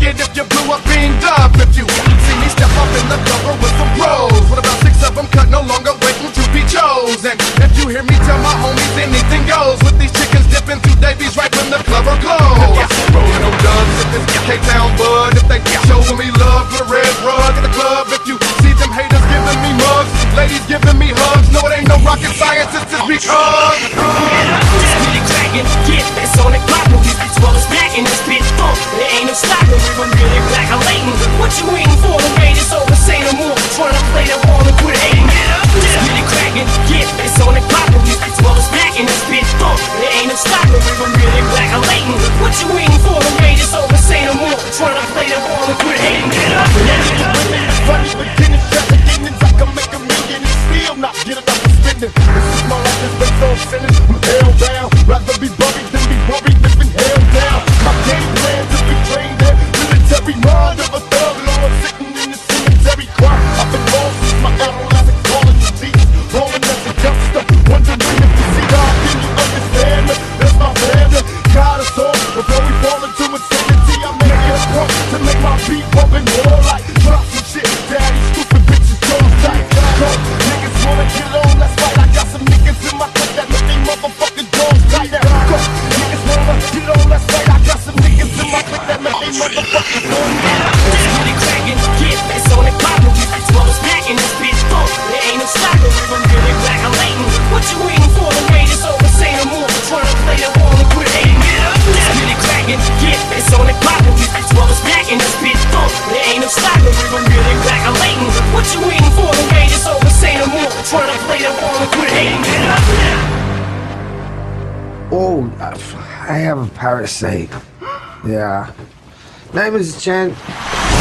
it if you blew up being dubbed. If you see me step up in the cover with some pros, what about 6 of them cut, no longer waiting to be chosen? If you hear me tell my homies anything goes, with these chickens dipping through Davies right when the clover glows. Rolling no dubs if it's K-Town bud, if they showing me love for the red rug at the club. If you see them haters giving me mugs, ladies giving me hugs, no it ain't no rocket science, it's just because just get it crackin', get that's on the clock. When these bitch rollers back in this bitch funk, there ain't no stopping. We're really black or latent. What you waiting for? The raid is over, say no more. Tryna play the ball and quit hating. Just get it crackin', get that's on the clock. When these bitch rollers back in this bitch funk, there ain't no stopping. We're really black or latent. What you waiting for? The raid is over, say no more. Tryna play the ball and quit hating. funny beginnings, just beginnings. I can make a million and still not get it up and spending. This is my life, this makes all sense. I'm hell down, rather be buried than be worried, living hell down. My game plan to be trained there, military mind of a thug lord sitting in the cemetery choir. I've been lost since my adolescent, calling the Jesus, rolling as a youngster, wondering if you see God, can you understand me? That's my family, got us all before we fall into insanity. I make it a point to make my beat bumping more like drop some shit, daddy, stupid bitches, girls like niggas wanna get on, that's right. I got some niggas in my clique that make they motherfucking dogs tight. Niggas wanna get on, that's right. I got some niggas in my clique that make they motherfucking dogs tight. Just get it crackin', get that's on the clock. When these bitch rollers back in this bitch funk, there ain't no stopping. We're really black or latent. What you waiting for? The raid is over, say no more. Tryna play the ball and quit hating. Just get it crackin', get that's on the clock. When these bitch rollers back in this bitch funk, there ain't no stopping. We're really black or latent. What you waiting for? The raid is over, say no more. Tryna play the ball and quit hating. Oh, I have a parasite. Yeah. Name is Chen.